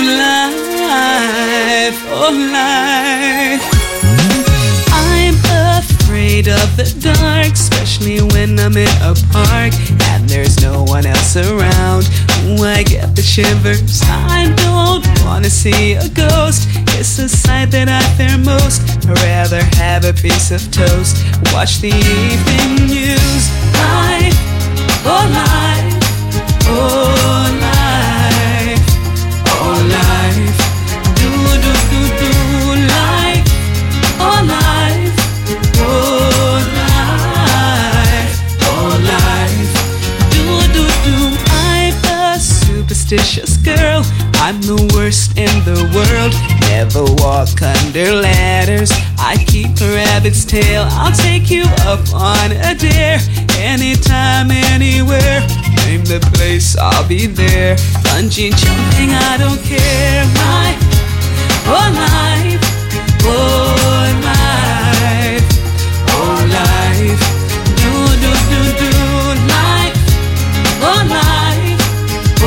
life, oh life. I'm afraid of the dark, especially when I'm in a park and there's no one else around. Ooh, I get the shivers. I don't wanna see a ghost. It's the sight that I fear most. I'd rather have a piece of toast, watch the evening news. Life, oh life, oh life, oh life. Do do do do life, oh life, oh life, oh life. Do do do. I'm a superstitious girl. I'm the worst in the world. Never walk under ladders. I keep a rabbit's tail. I'll take you up on a dare. Anytime, anywhere. Name the place, I'll be there. Bungee jumping, I don't care. Life, oh life, oh life, oh life. Do do do do life, oh life, oh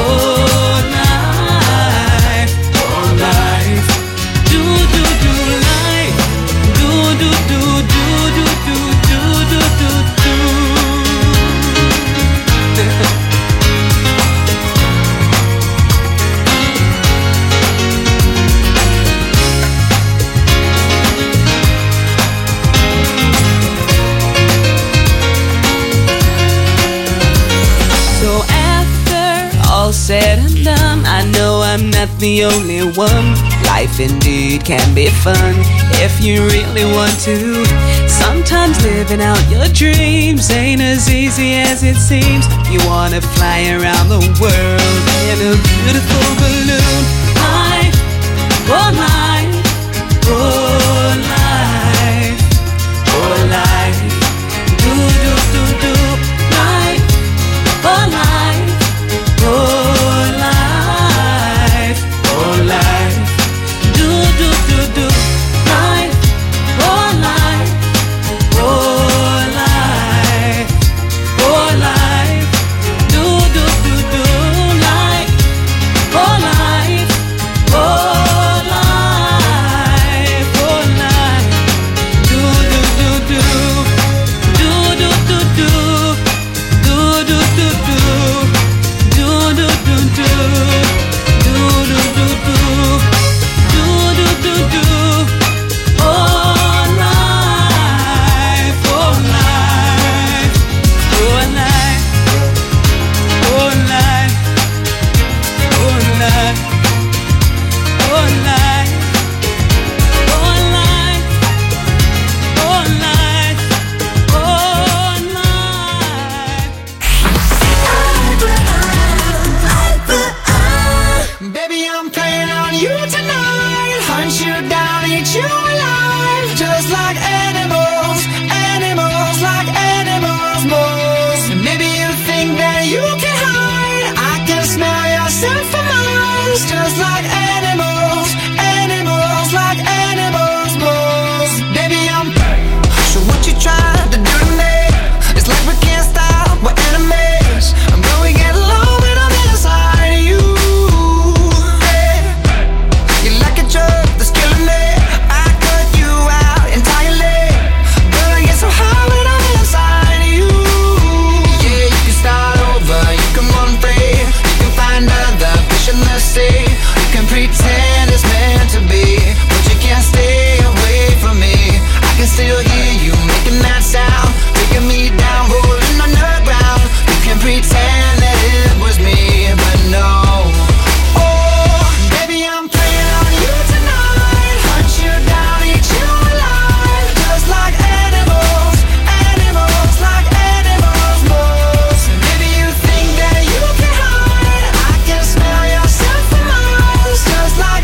life, oh life. Do do do life, do do do do do do do do do do. So after all said and done, I know I'm not the only one. Life indeed can be fun if you really want to. Sometimes living out your dreams ain't as easy as it seems. You wanna fly around the world in a beautiful balloon. Life, oh life, oh life, oh life. Do do do do life, oh life, oh life, oh life. Do do do do life, oh life, oh life, oh life. Do do do do life, oh life, oh life, oh life. Do do do do, do do do do, do do do do, do do do do, do do do do. Do do do do, oh life, oh life, oh life, oh life, oh life, oh life, oh life, oh life, oh life. Baby, I'm playing on you tonight. Hunt you down, eat you alive. Just like animals, animals, like animals most. And maybe you think that you can hide. I can smell yourself for miles. Just like animals, animals, like animals most. Baby, I'm so what you trying to do to me? It's like we can't stop, we're enemies. I'm going to get low when I'm inside of you. You're like a drug that's killing me. I cut you out entirely. But I get so high when I'm inside of you. Yeah, you can start over, you can run free. You can find other fish in the sea. You can pretend it's meant to be, but you can't stay away from me. I can still hear you making that sound, taking me down, rolling on the ground. You can pretend that it was me, but no. Oh, baby, I'm playing on you tonight. Hunt you down, eat you alive. Just like animals, animals, like animals most. Maybe you think that you can hide. I can smell yourself for miles. Just like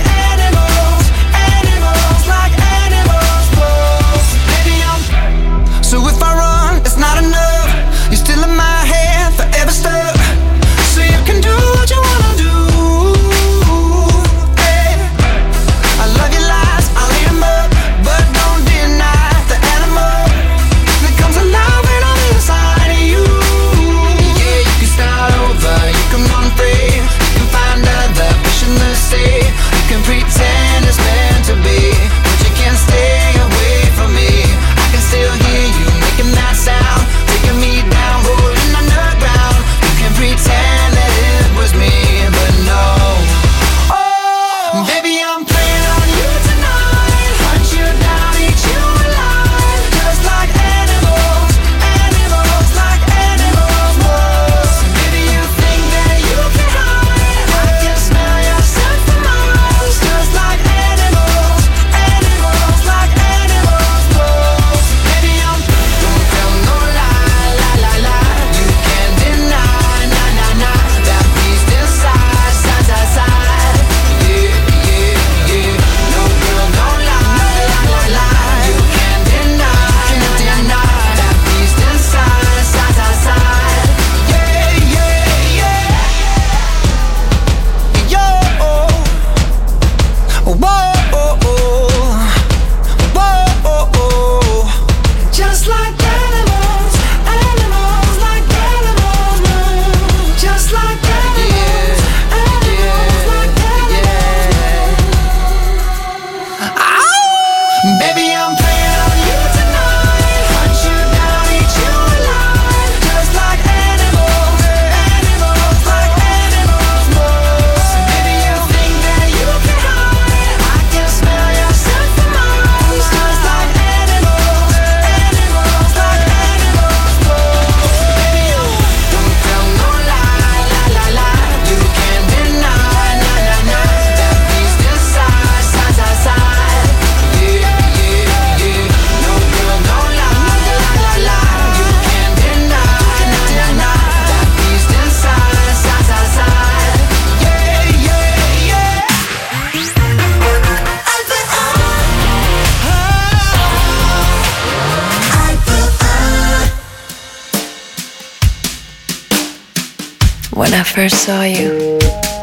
first saw you,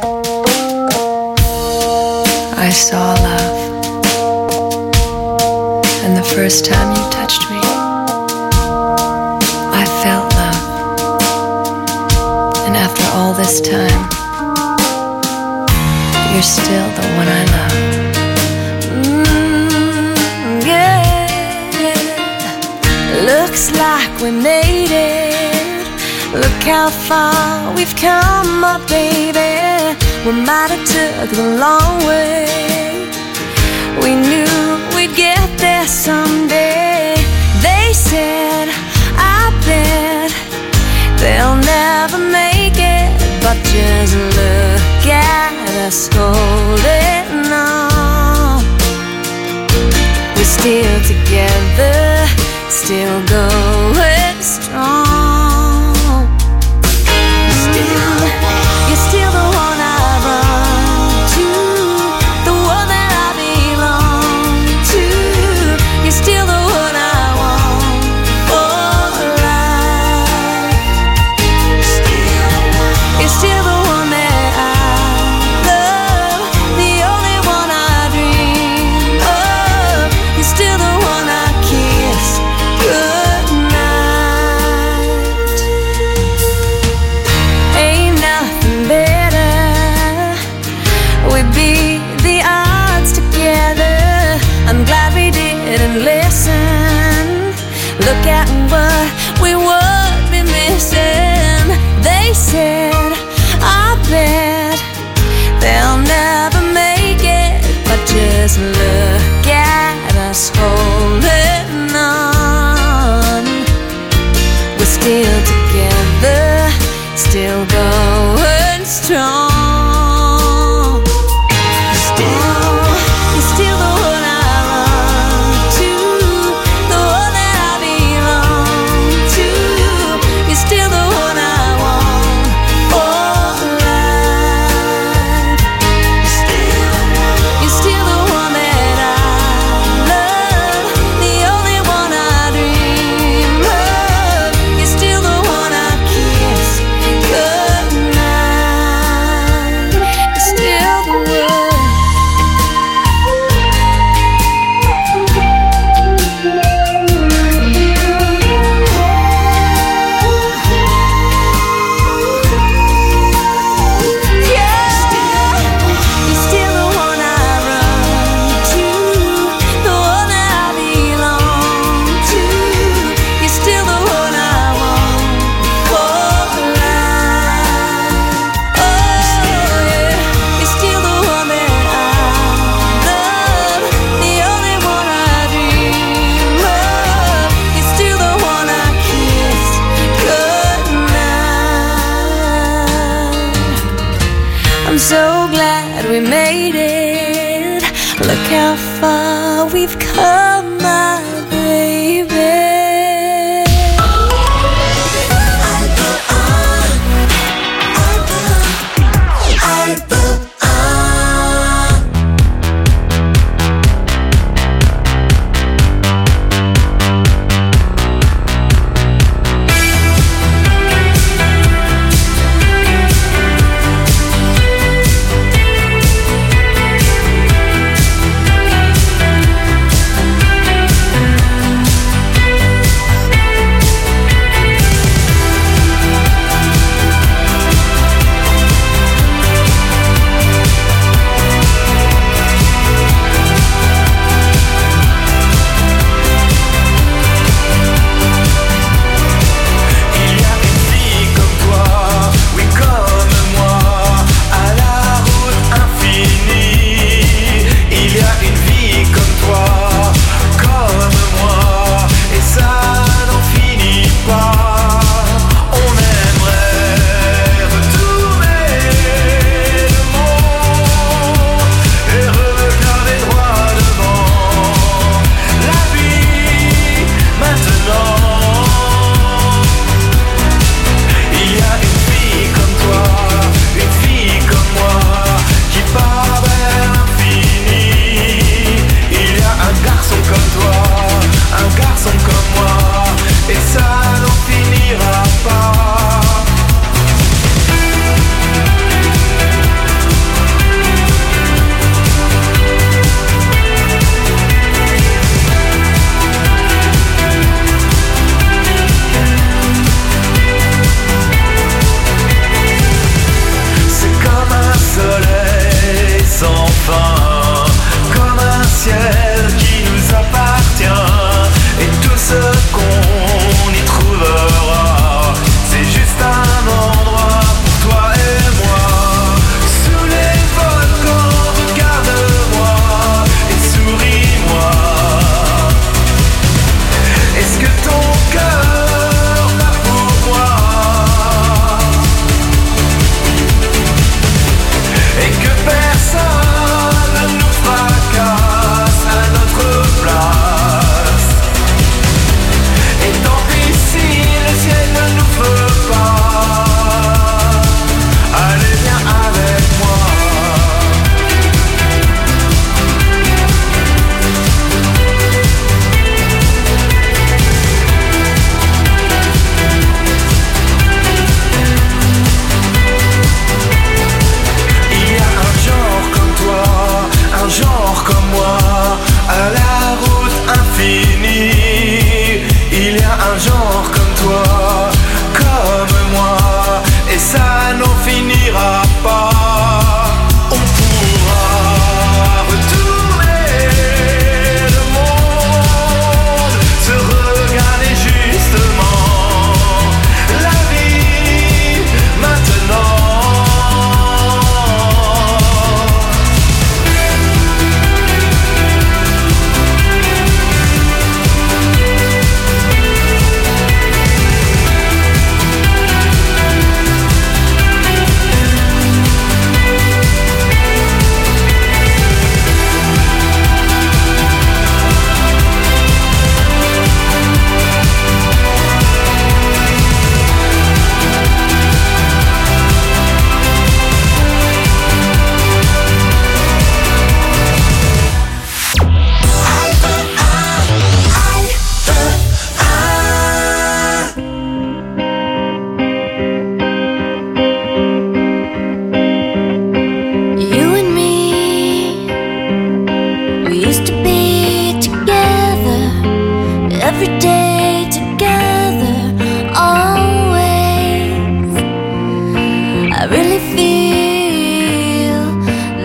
I saw love. And the first time you touched me, I felt love. And after all this time, you're still the one I love. Yeah. Looks like we made it. Look how far we've come, my baby. We might have took the long way. We knew we'd get there someday. They said, I bet they'll never make it, but just look at us holding on. We're still together, still going strong. You're still the one I run to, the one that I belong to. You're still the one I want for life. You're still the one that I love, the only one I dream of. You're still the one I kiss goodnight. Ain't nothing better. We'd beat the odds together. I'm glad we didn't listen. Look at what we would be missing. They said, I bet they'll never make it, but just look at us holding on. We're still together, still going strong. You're still the one I run to, the one that I belong to. You're still the one I want for life. You're still the one that I love, the only one I dream of. You're still the one I kiss goodnight. You're still the one. You're still the one I run to, the one that I belong to. You're still the one I want for life. Oh yeah, you're still the one that I love, the only one I dream of. You're still the one I kiss goodnight. I'm so glad we made it. Look how far we've come, my baby.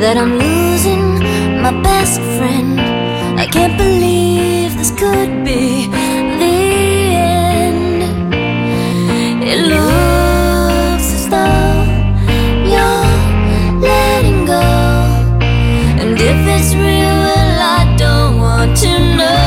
that I'm losing my best friend. I can't believe this could be the end. It looks as though you're letting go, and if it's real, well, I don't want to know.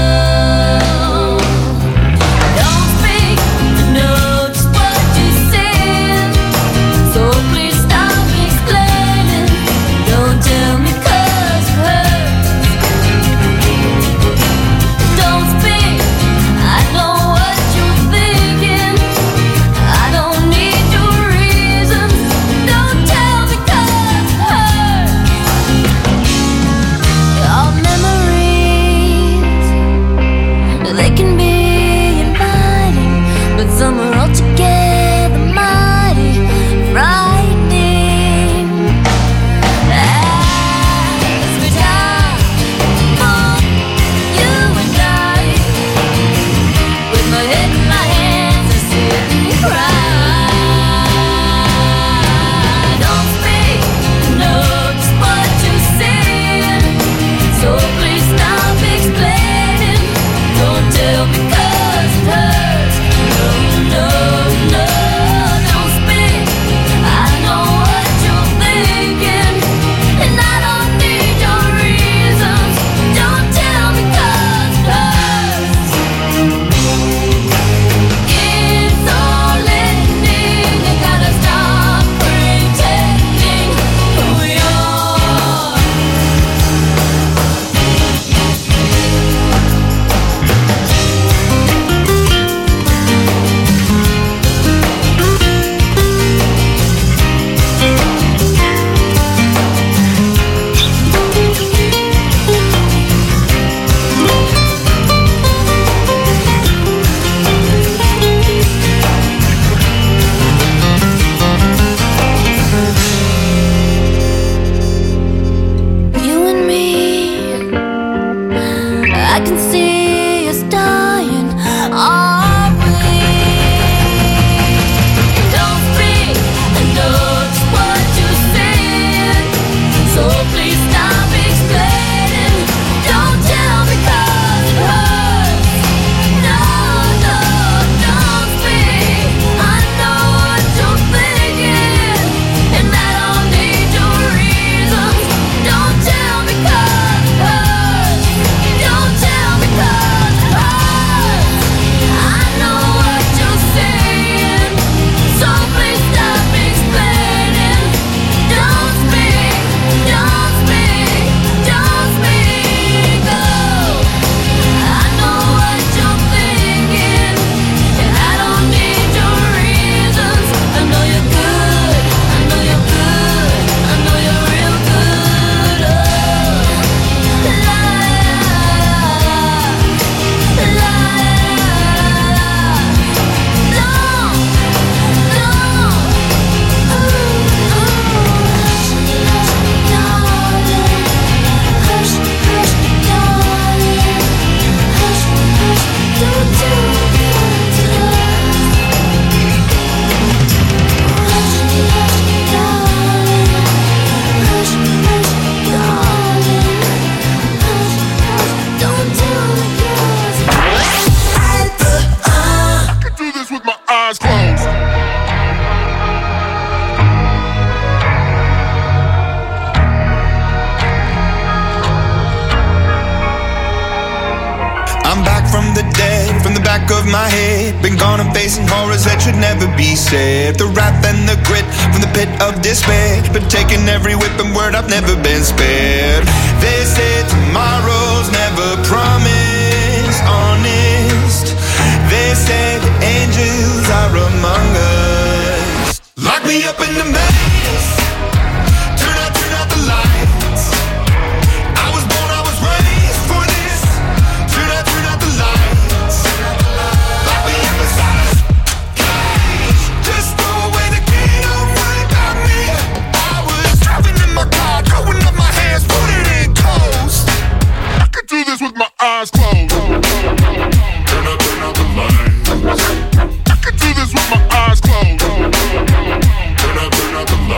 my head. Been gone and facing horrors that should never be said. The wrath and the grit from the pit of despair. Been taking every whip and word, I've never been spared. They say tomorrow's never promised, honest. They say the angels are among us. Lock me up in the maze. Turn out the lights. I was born, I was raised for this. Turn out the lights. Lock me up inside a cage. Just throw away the key, don't worry about me. I was driving in my car, throwing up my hands, put it in coast. I could do this with my eyes closed. Turn out the lights. I could do this with my eyes closed. Turn out the lights.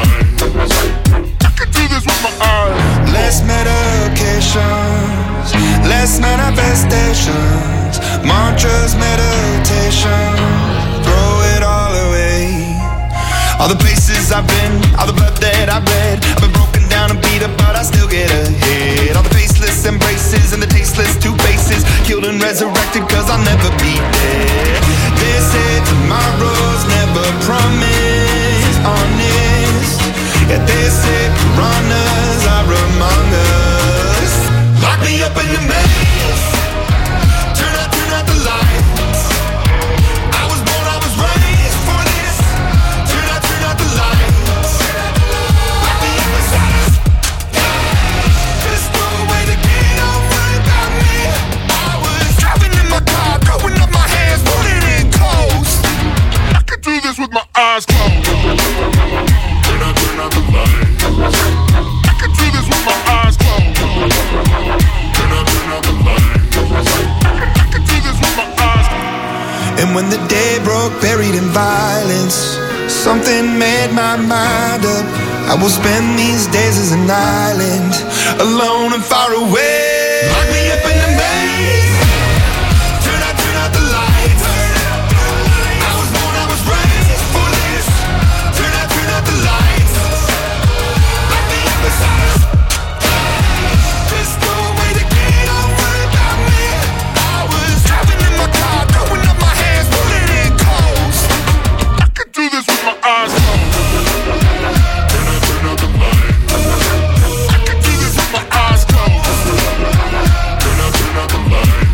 Mantras, meditation, throw it all away. All the places I've been, all the blood that I've bled, I've been broken down and beat up, but I still get ahead. All the faceless embraces and the tasteless two faces, killed and resurrected cause I'll never be dead. They say tomorrow's never promised, honest. Yeah, they say piranhas are among us. Lock me up in the maze, turn out the lights. I was born, I was raised for this. Turn out the lights. Lock me up inside. Just throw away the key, don't worry about me. I was driving in my car, throwing up my hands, putting it close. I could do this with my eyes closed. Turn out the lights. I could do this with my eyes closed. Turn out the lights. I could do this with my eyes closed. And when the day broke, buried in violence, something made my mind up. I will spend these days as an island, alone and far away. Lock me up in the maze. Turn out the lights. I was born, I was raised for this. Turn out the lights. Lock me up inside. Just throw away the key, don't worry about me. I was driving in my car, throwing up my hands, pulling it close. I could do this with my eyes closed. Turn out the lights. I could do this with my eyes closed. Turn out the lights.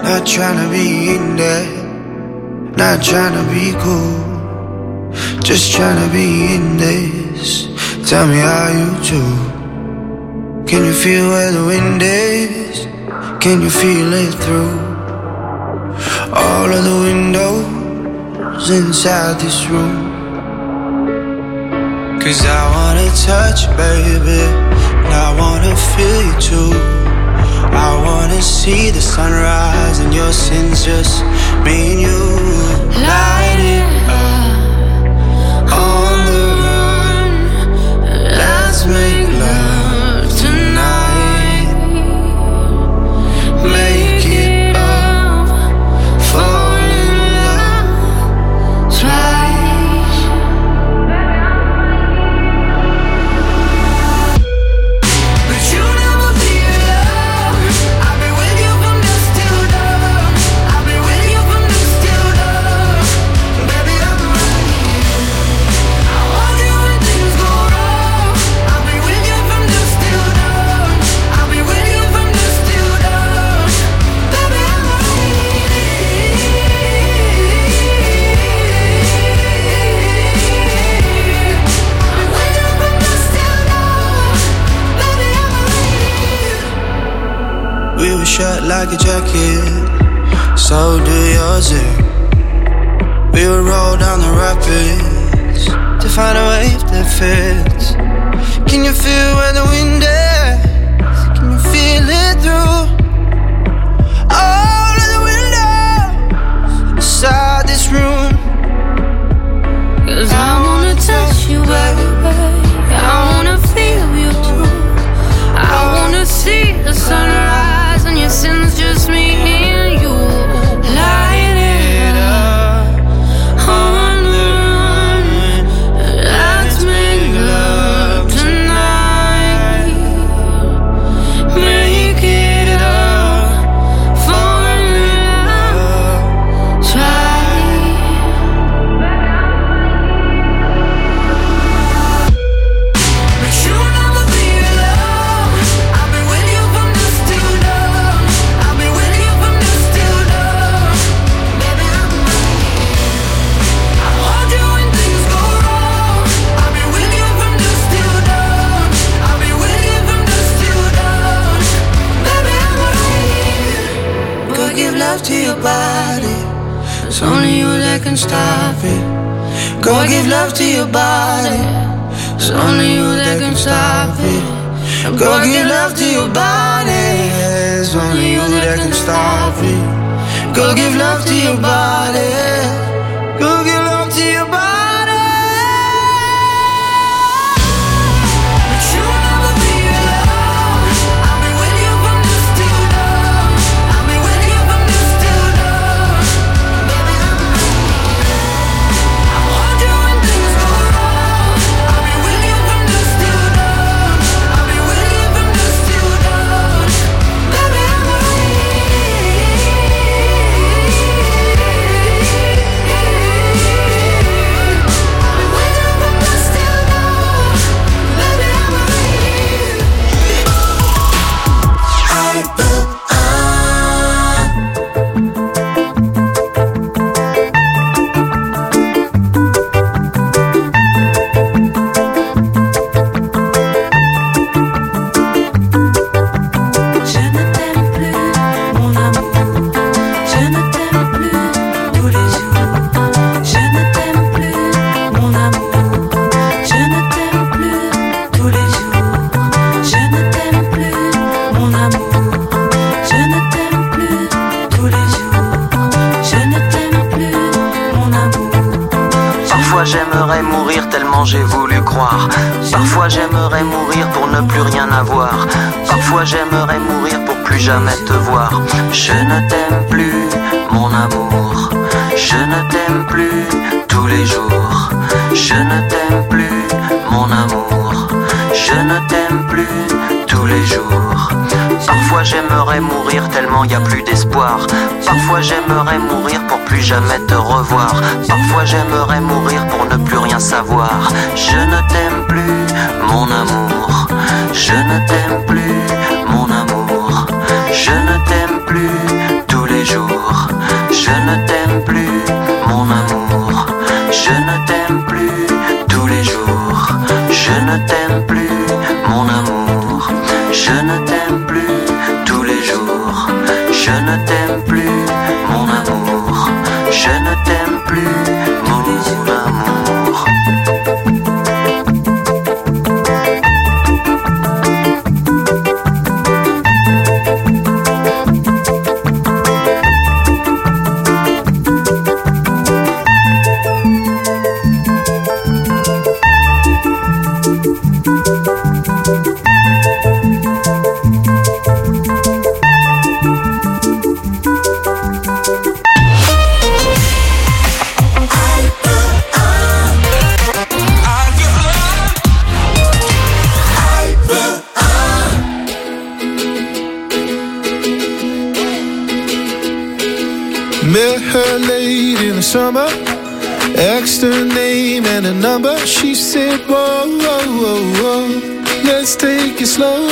Not trying to be in there, not trying to be cool, just trying to be in this. Tell me how you do. Can you feel where the wind is? Can you feel it through all of the windows inside this room? 'Cause I wanna touch you, baby, and I wanna feel you too. I wanna see the sunrise and your sins, just me and you. Light it up on the run. Let's make love tonight. Make it up, fall in love twice. But you never be alone. I'll be with you from dusk till dawn. I'll be with you from dusk till dawn. Baby, I'm right here. I want you when things go wrong. I'll be with you from dusk till dawn. I'll be with you from dusk till dawn. Baby, I'm right here. I'll be with you from dusk till dawn. Baby, I'm right here. We were shut like a jacket, so do yours. We would roll down the rapids to find a wave that fits. Can you feel where the wind is? Can you feel it through all of the windows inside this room? 'Cause I wanna touch you, baby. I wanna feel you too. I wanna see the sunrise and your sins, just me and you. Light it up on the run. Let's make love tonight. Make it up, fall in love twice. But you'll never be alone. I'll be with you from dusk till dawn. I'll be with you from dusk till dawn. Baby, I'm right here. I want you when things go wrong. I'll be with you from dusk till dawn. I'll be with you from dusk till dawn. Baby, I'm right here. Go give love to your body. It's only you that can stop it. Go give love to your body. It's only you that can stop it. Go give love to your body. It's only you that can stop it. Go give love to your body. Go give love to your body. But you'll never be alone. I'll be with you from dusk till dawn. I'll be with you from dusk till dawn. Baby, I'm right here. I want you when things go wrong. I'll be with you from dusk till dawn. I'll be with you from dusk till dawn. Baby, I'm right j'aimerais mourir tellement j'ai voulu croire. Parfois j'aimerais mourir pour ne plus rien avoir. Parfois j'aimerais mourir pour plus jamais te voir. Je ne t'aime plus, mon amour. Je ne t'aime plus tous les jours. Je ne t'aime plus, mon amour. Je ne t'aime plus tous les jours. Parfois j'aimerais mourir tellement y a plus d'espoir. Parfois j'aimerais mourir pour plus jamais te revoir. Parfois j'aimerais mourir pour ne plus rien savoir. Je ne t'aime plus, mon amour. Je ne t'aime plus, mon amour. Je ne t'aime plus tous les jours. Je ne t'aime plus, mon amour. Je ne t'aime plus, mon amour. Met her late in the summer, asked her name and a number. She said, whoa, whoa, whoa, whoa, let's take it slow.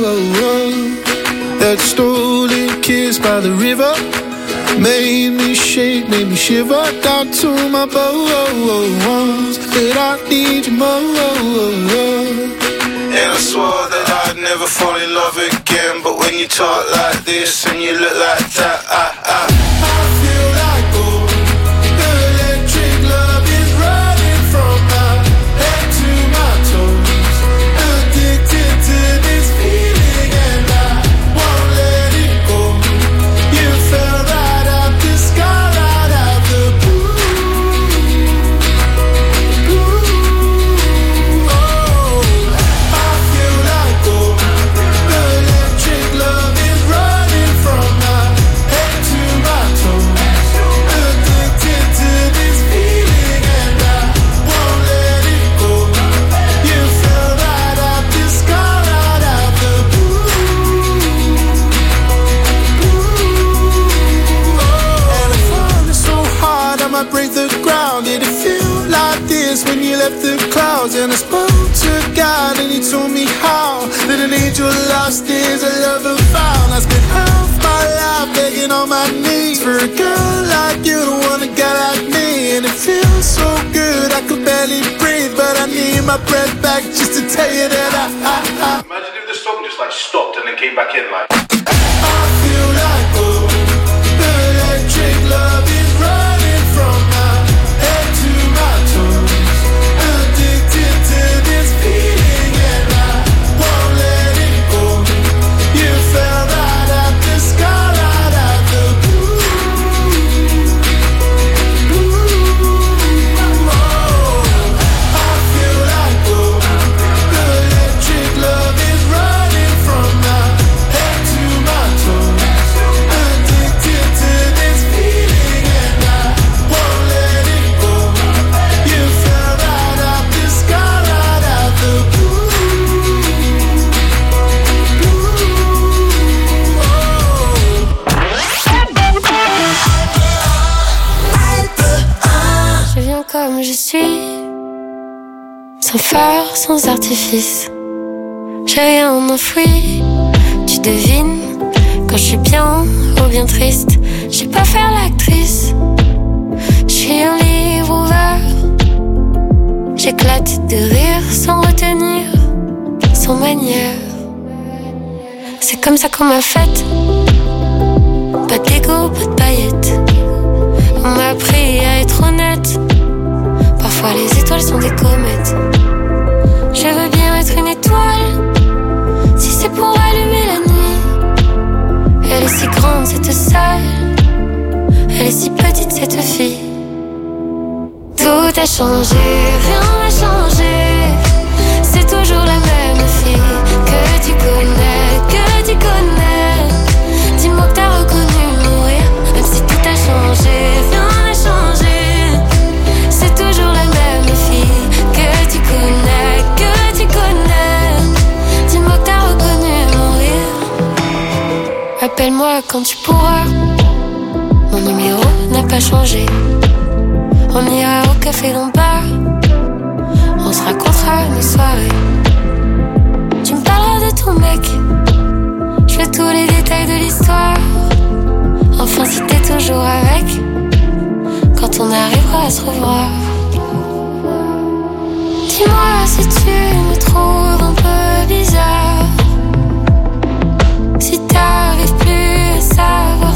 That stolen kiss by the river made me shake, made me shiver. Down to my bones, that I need you more. And I swore that I'd never fall in love again. But when you talk like this and you look like that, I feel like gold. The electric love is running from my head to my toes. Addicted to this feeling and I won't let it go. You fell right out the sky, right out the blue. I feel like gold. The electric love is running from my head to my toes. Addicted to this feeling and I won't let it go. You fell right out the sky, right out the blue. And I'm falling so hard I might break the ground. Did it feel like this when you left the clouds? And I spoke to God and he told me how that an angel lost is a lover found. I spent half my life begging on my knees for a girl like you to want a guy like me. And it feels so good I could barely breathe, but I need my breath back just to tell you that I Imagine if the song just like stopped and then came back in like. I feel like gold. The electric love is running from my head to my toes. Addicted to this feeling and I won't let it go. You fell right out the sky, right out the blue. I feel like gold. The electric love is running from my head to my toes. Addicted to this feeling and I won't let it go. You fell right out the sky, right out the blue. Je viens comme je suis, sans phare, sans artifice. J'ai rien enfoui, tu devines quand je suis bien ou bien triste. Je sais pas faire l'actrice, je suis un livre ouvert. J'éclate de rire sans retenir, sans manière. C'est comme ça qu'on m'a faite, pas d'ego, pas de paillettes. On m'a appris à être honnête. Parfois les étoiles sont des comètes. Je veux bien être une étoile, si c'est pour allumer la nuit. Elle est si grande cette salle, elle est si petite cette fille. Tout a changé, rien n'a changé. C'est toujours la même fille que tu connais. Dis-moi que t'as reconnu mon rire, même si tout a changé, rien n'a changé. C'est toujours la même fille que tu connais. Dis-moi que t'as reconnu mon rire. Appelle-moi quand tu pourras, mon numéro n'a pas changé. On ira au café dans le bar, on se racontera nos soirées. Tu me parleras de ton mec, je veux tous les détails de l'histoire. Enfin si t'es toujours avec, quand on arrivera à se revoir. Dis-moi si tu me trouves un peu bizarre, si t'arrives plus à savoir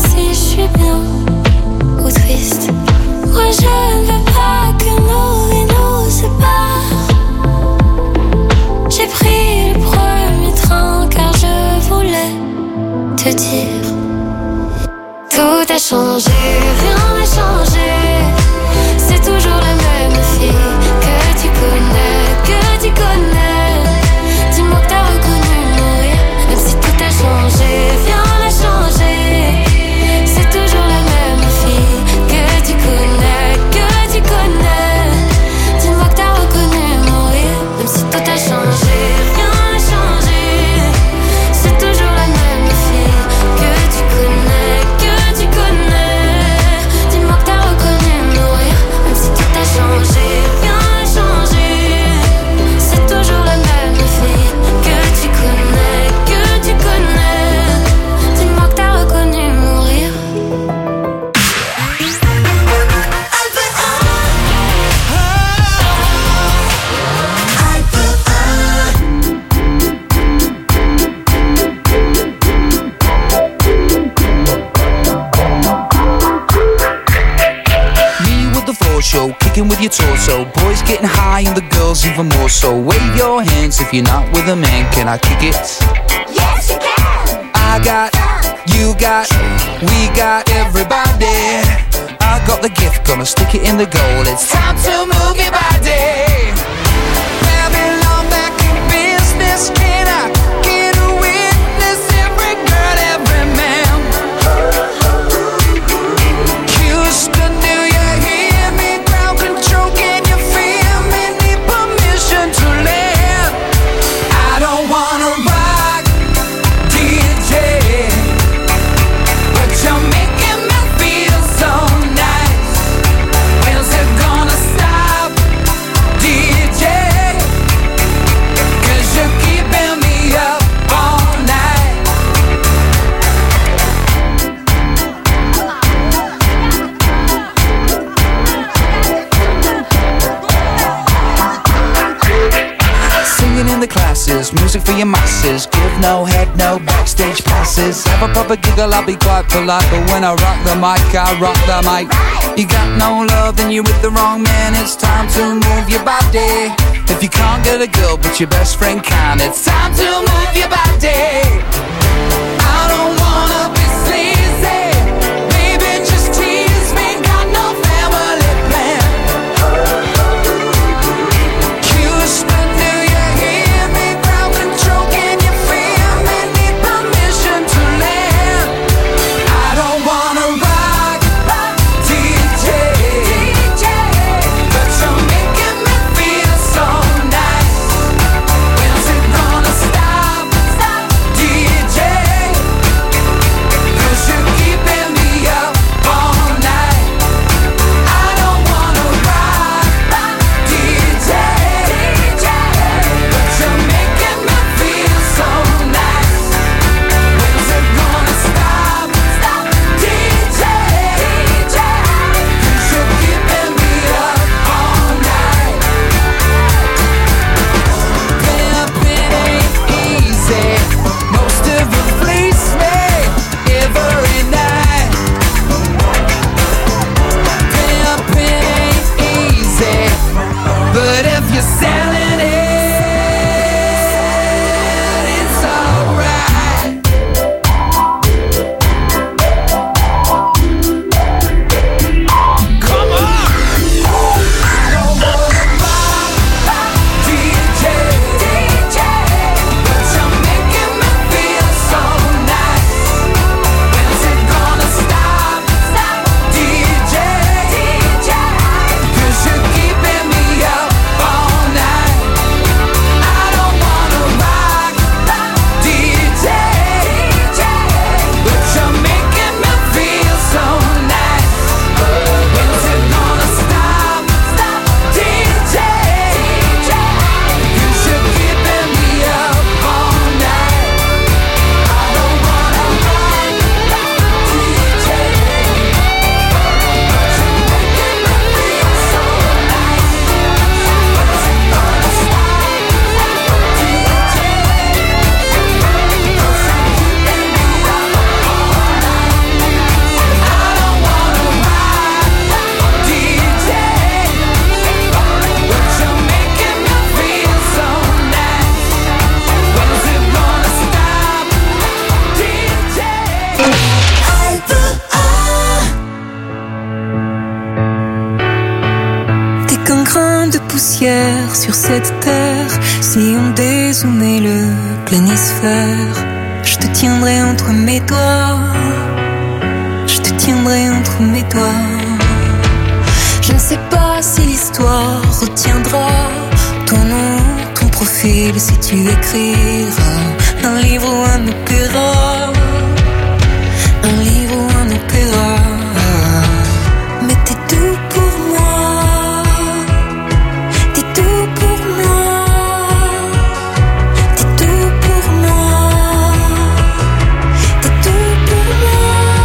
n'a changé, rien n'a changé. C'est toujours la même fille que tu connais. Dis-moi que t'as reconnu mon rire, même si tout a changé, rien n'a changé. C'est toujours la même fille que tu connais. Dis-moi que t'as reconnu mon rire, même si tout a changé, rien n'a changé. C'est toujours la même fille que tu connais. Dis-moi que t'as reconnu mon rire, même si tout a changé, rien n'a changé. C'est toujours la même fille que tu connais. Dis-moi que t'as reconnu mon rire. Show, kicking with your torso. Boys getting high and the girls even more so. Wave your hands if you're not with a man. Can I kick it? Yes, you can. I got, you got, we got everybody. I got the gift, gonna stick it in the goal. It's time to move your body. Babylon back in business. Can I get a witness? Every girl, every man. Houston, do you hear me? Ground control, can you feel me? Need permission to land. I don't wanna rock, DJ, but you're making me feel so nice. When's it gonna stop, DJ? 'Cause you're keeping me up all night. Singing in the classes, music for your masses. Give no head, no backstage passes. Have a proper giggle, I'll be quite polite. But when I rock the mic, I rock the mic. You got no love, then you're with the wrong man. It's time to move your body. If you can't get a girl, but your best friend can, it's time to move your body. I don't wanna be sleazy, baby, just tease me. Got no family plan. Houston, do you hear me? Ground control, can you feel me? Need permission to land. I don't wanna rock, DJ, but you're making me feel so nice. When's it gonna stop, DJ? poussière sur cette terre. Si on dézoomait le planisphère, je te tiendrai entre mes doigts. Je te tiendrai entre mes doigts. Je ne sais pas si l'histoire retiendra ton nom, ton profil, si tu écriras un livre ou un opéra. Un livre ou un opéra. Mais t'es tout pour moi. T'es tout pour moi. T'es tout pour moi. T'es tout pour moi.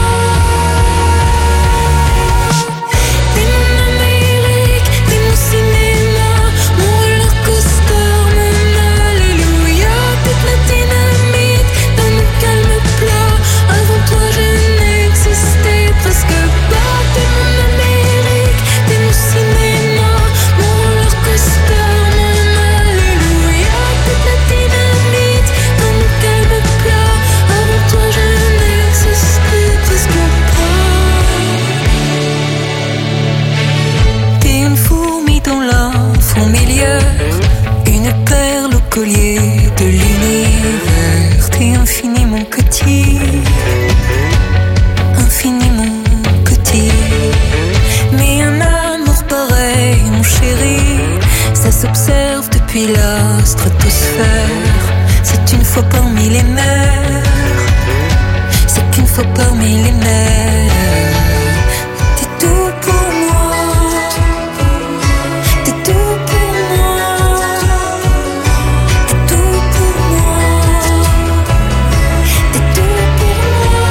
T'es mon Amérique, t'es mon cinéma, mon roller coaster, mon alléluia. T'es la dynamite dans mon calme plat. Avant toi je n'existais presque pas. T'es mon Amérique, t'es mon cinéma, mon roller coaster, mon alléluia. T'es la dynamite dans mon calme plat. Avant toi je n'existais presque pas. T'es une fourmi dans la fourmilière, une perle au collier de l'univers. T'es infiniment petit, infiniment petit. Mais un amour pareil, mon chéri, ça s'observe depuis la stratosphère. C'est une fois parmi les mers, c'est qu'une fois parmi les mers. T'es tout pour moi. T'es tout pour moi. T'es tout pour moi. T'es tout pour moi.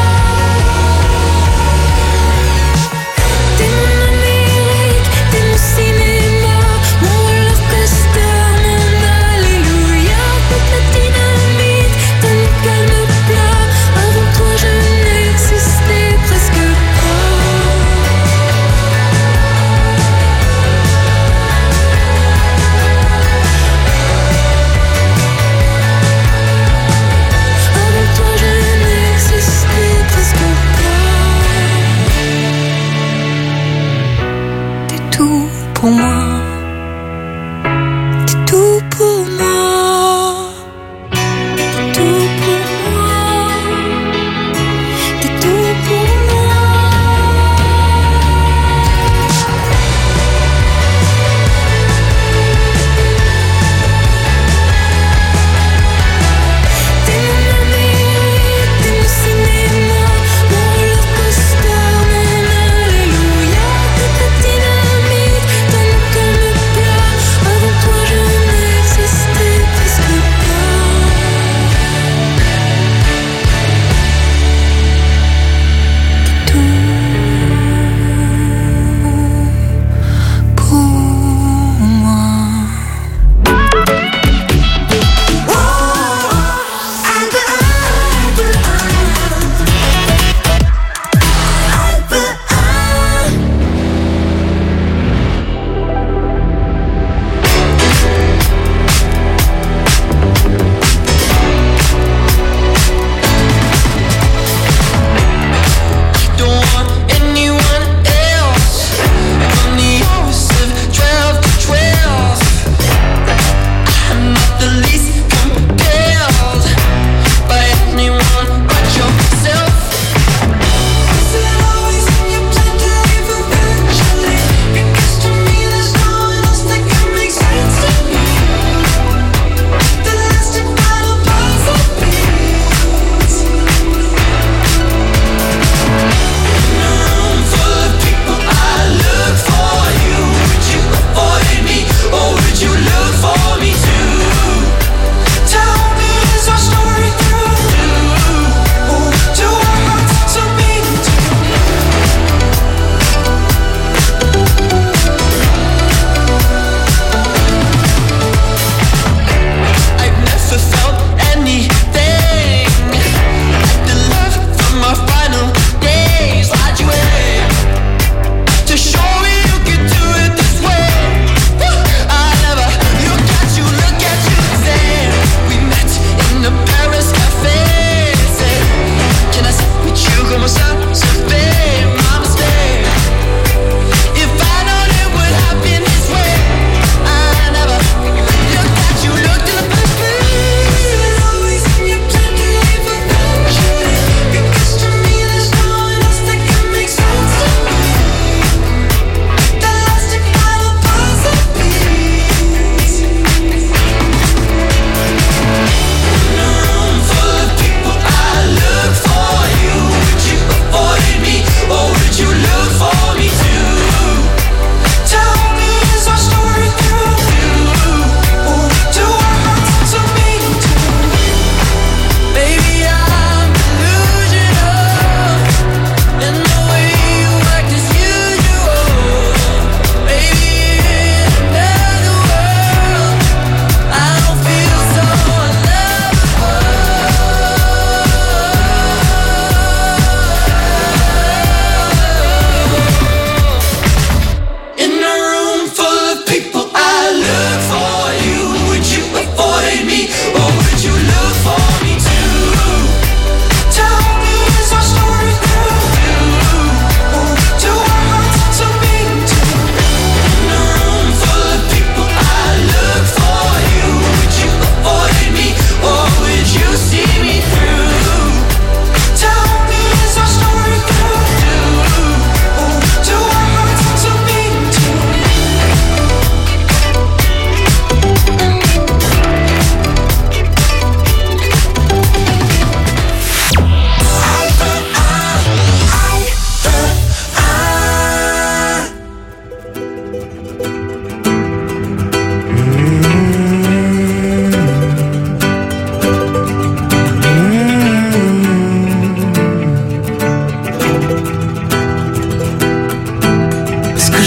T'es mon Amérique, t'es mon cinéma, mon roller coaster, mon alléluia. T'es la dynamite dans mon calme plat. Avant toi je n'existais presque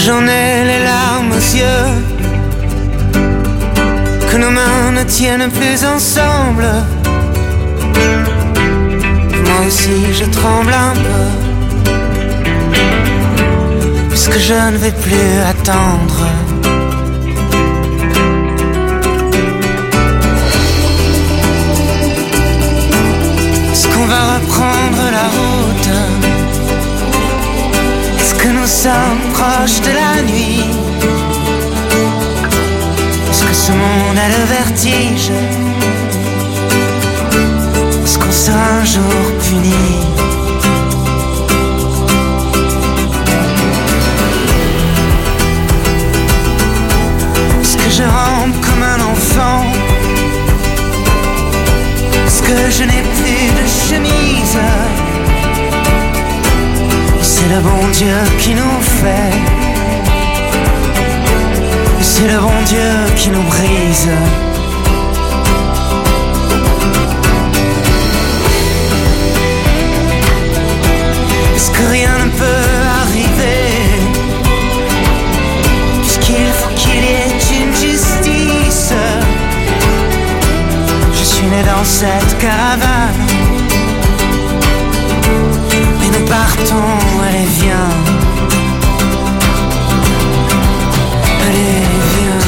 j'en ai les larmes aux yeux, que nos mains ne tiennent plus ensemble. Moi aussi je tremble un peu, puisque je ne vais plus attendre. Est-ce qu'on va reprendre la route? Est-ce que nous sommes proches de la nuit? Est-ce que ce monde a le vertige? Est-ce qu'on sera un jour puni? Est-ce que je rampe comme un enfant? Est-ce que je n'ai plus de chemise? C'est le bon Dieu qui nous fait, c'est le bon Dieu qui nous brise. Est-ce que rien ne peut arriver, puisqu'il faut qu'il y ait une justice? Je suis né dans cette caravane, mais nous partons, allez viens. Allez viens.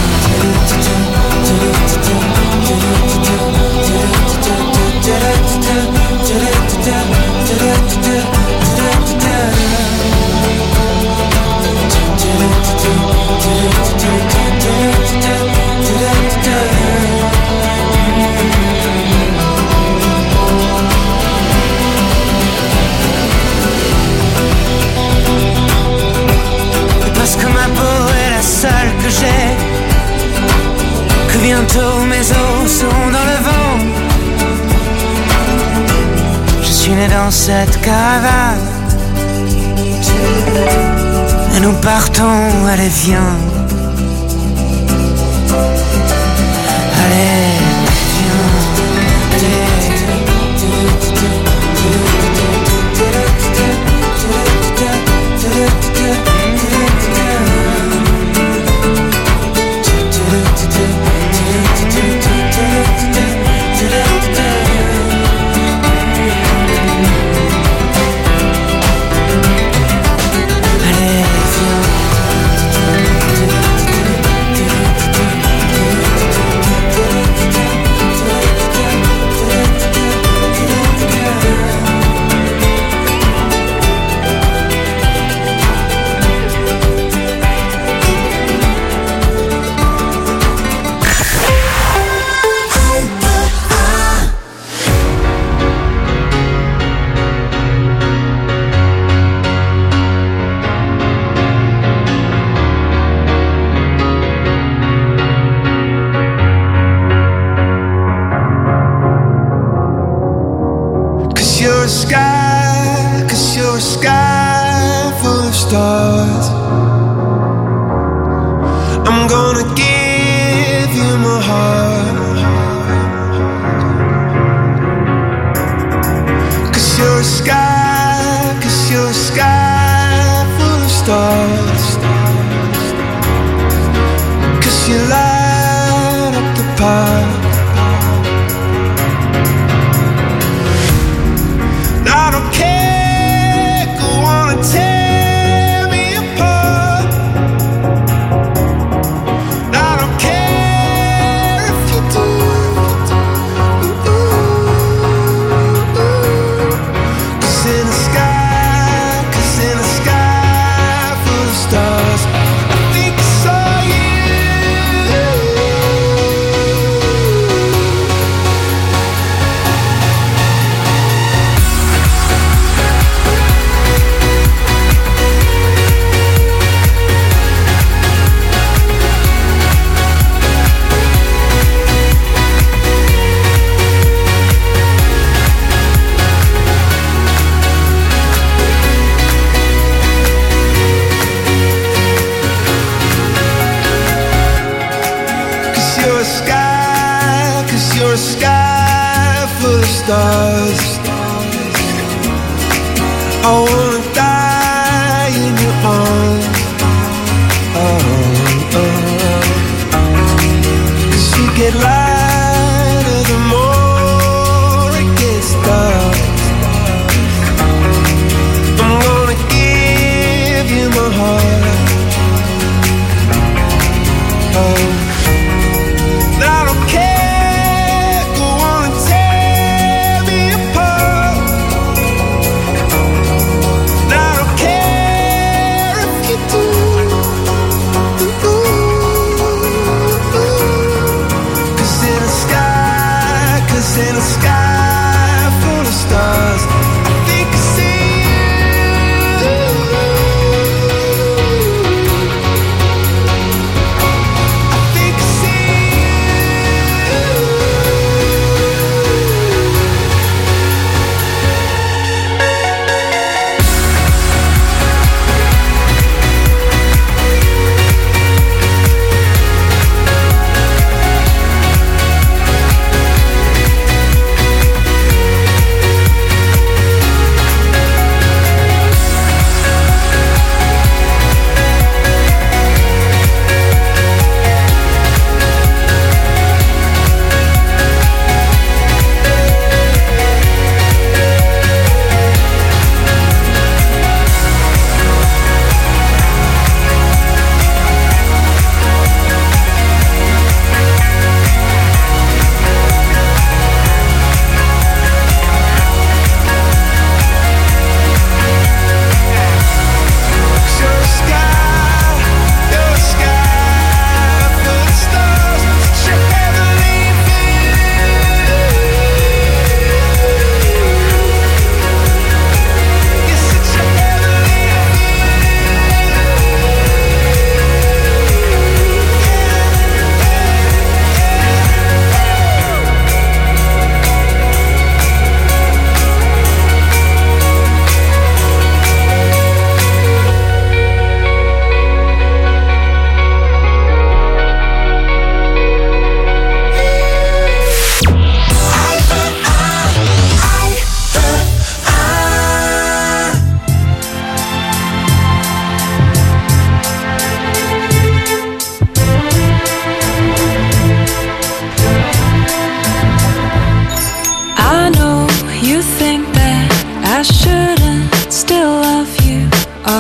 Parce que ma peau est la seule que j'ai, que bientôt mes os seront dans le vent. Je suis né dans cette caravane, et nous partons, allez viens. Allez viens. I wanna die in your arms.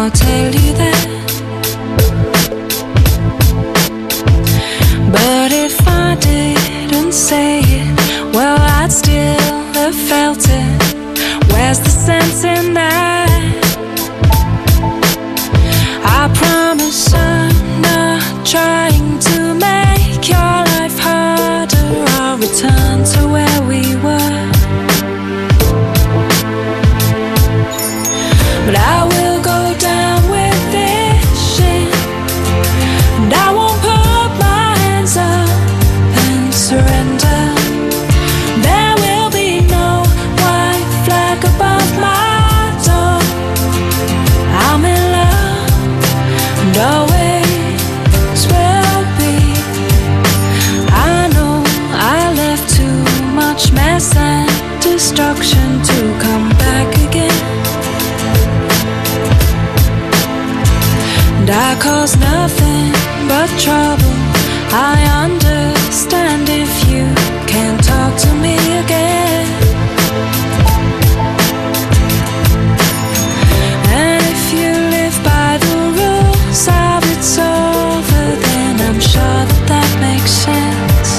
I'll tell you that. But if I didn't say it, well, I'd still have felt it. Where's the sense in that? I promise I'm not trying to make your life harder. I'll return to where we were. But I will go down with this shit, and I won't put my hands up and surrender. There will be no white flag above my door. I'm in love, and always will be. I know I left too much mess and destruction to come back again. And I cause nothing but trouble. I understand if you can't talk to me again. And if you live by the rules of it's over, then I'm sure that that makes sense.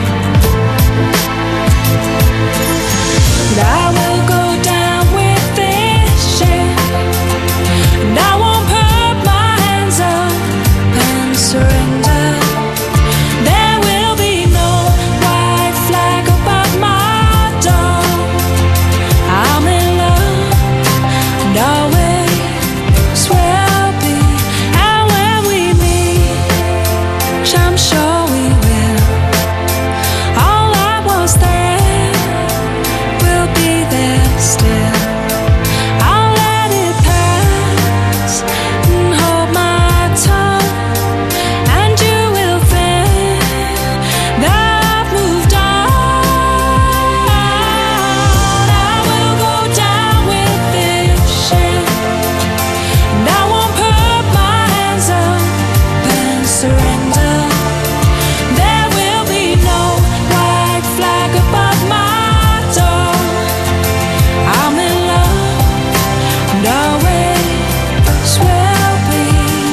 And I will go down with this shit, and I won't put my hands up and surrender. There will be no white flag above my door. I'm in love, and always will be. And when we meet, which I'm sure we will, all I was there will be there still. I'll let it pass and hold my tongue, and you will think that I've moved on. I will go down with this shit, and I won't put my hands up and surrender. There will be no white flag above my door. I'm in love, and always will be.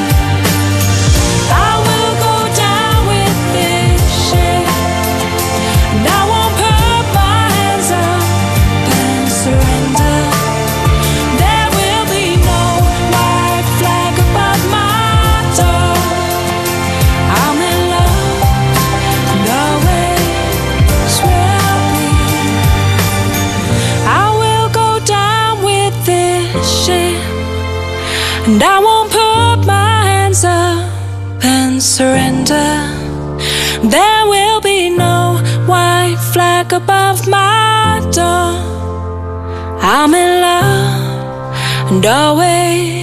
I will go down with this shit, and I won't put my hands up and surrender. There will be no white flag above my door. I'm in love, and always will be. I will go down with this shit, and I won't put my hands up and surrender. There will be no white flag above my door. I'm in love, and always